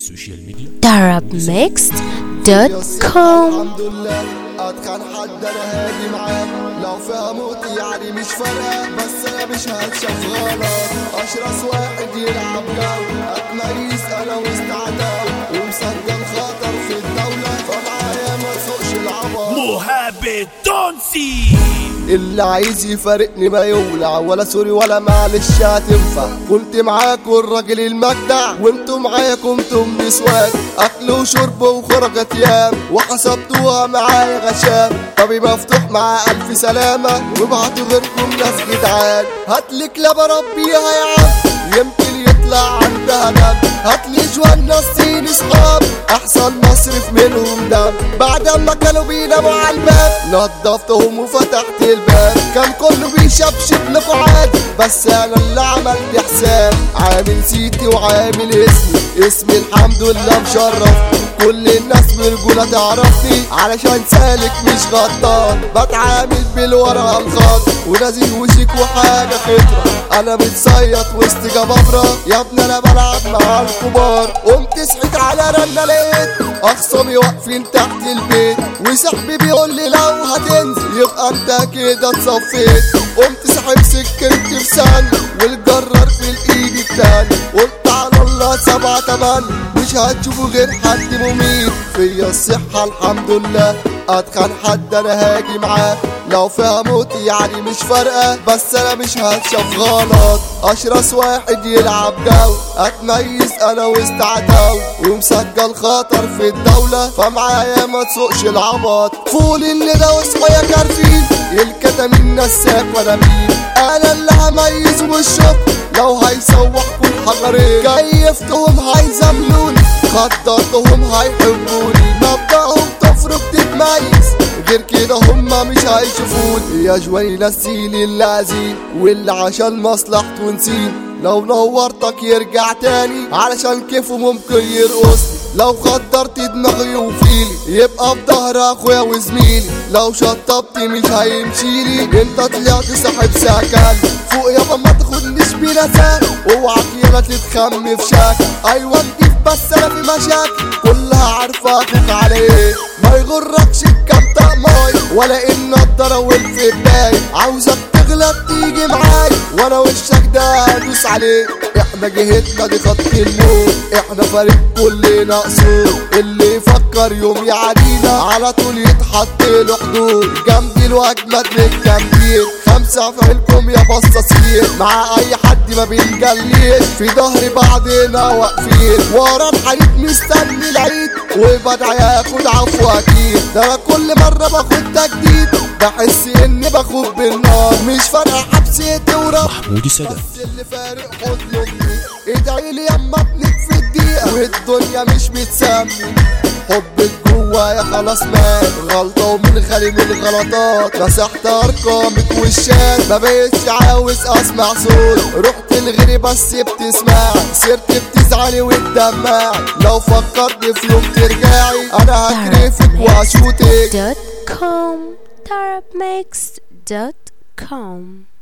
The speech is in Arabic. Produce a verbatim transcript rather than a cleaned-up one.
السوشيال ميديا arab mixed دوت كوم. الحمد لله اتخن حد انا هاجي معاه، لو فيها موت يعني مش فارقه، بس انا مش هتشاف غلط. اشرس واحد يلعب جو، اتميز انا واستعداد ومسجل خطر في الدوله، فمعايا ما تسوقش العبط. مهاب التونسي اللي عايز يفارقني ما يولع، ولا سوري ولا معلش هتنفع. كنت معاكم الراجل المجدع، وانتوا معايا كنتم نسوان، اكل وشرب وخرجت يام، وحسبتوها معايا غشام. طبي مفتوح مع الف سلامه، وابعتوا غيركم ناس جدعان. هاتلك لبا ربيها يا عم، يمكن يطلع عندها دم. هاتلي جوان ناس صيني صحاب، احسن مصرف منهم دم. بعد ما كانوا بيناموا على الباب، نضفتهم وفتحت الباب. كان كله بيشبشب لكوا عادي، بس انا اللي عملت حساب. عامل سيتي وعامل اسمي، اسمي الحمد لله مشرف. كل الناس برجولة تعرفني، علشان سالك مش غدار. بتعامل بالورقة الخط، ونازل وشيك وحاجة خطرة. انا بتصيط وسط جبابرة، يا ابني انا بلعب مع الكبار. قمت صحيت على رنة لقيت اخصامي واقفين تحت البيت، وصاحبي بيقول لي لو هتنزل يبقى انت كده اتصفيت. قمت ساحب سكنتي في ثانية، والجرار في الايد التاني. قلت على الله سبعة تمانية، مش هتشوفوا غير حد مميت. فيا الصحة الحمد لله، اتخن حد انا هاجي معاه، لو فيها موت يعني مش فارقة، بس انا مش هتشاف غلط. اشرس واحد يلعب جو، اتميز انا واستعتاو، ومسجل خطر في الدولة، فمعايا ما تسوقش العبط. فول اللي ده واصحوا يا كارفين، الكتامين نساك وانا مين. انا اللي هميز والشكر، لو هيسوحكوا الحجرين. كيفتهم هيزملوني، خططهم هيحبوني. مبدأهم تفرق تتميز، غير كده هما مش هيشوفوني. يا جواني نسيني اللازين، واللي عشان مصلحته نسين. لو نورتك يرجع تاني، علشان كيفه ممكن يرقصني. لو خدرت دماغي وفيلي، يبقى في ظهر اخويا وزميلي. لو شطبت مش هيمشيلي، انت طلعت صاحب سكن. فوق يابا ما تاخدنيش بنساك، اوعك يالا تتخم في شك. ايوه نضيف بس انا في مشاكل، كلها عارفه اخوك عليه. ما يغركش الكام طقماي، ولا النضاره والفباي. عاوزك تغلط تيجي معاي، وانا وشك ده هدوس عليه. احنا جهتنا دي خط الموت، احنا فريق كلنا اصول. اللي يفكر يوم يعدينا، على طول يتحط له حدود. جنبي الواجمد من الجنبين، خمسة في عينكم يا بصاصين. مع اي حد ما بنجليش، في ظهر بعضنا واقفين. ورا الحريق مستني العيد، وبدعي ياخد عفو اكيد. ده انا كل مرة باخد تجديد، بحس اني باخد بالنار. مش فارقة حبسيتي ورا محمود سادات، بس اللي فارق حضن امي. ادعيلي يما ابنك في الدقيقة، والدنيا مش بتسمي. حبك جوايا خلاص مات، غلطة ومن غالي من الغلطات. مسحت ارقامك والشات، ما بقتش عاوز اسمع صوت. رحت لغيري بس بتسمعي، صرت بتزعلي وتدمعي. لو فكرت في يوم ترجعي، انا هكرفك واشوتك. دوت كوم arab mixed دوت كوم.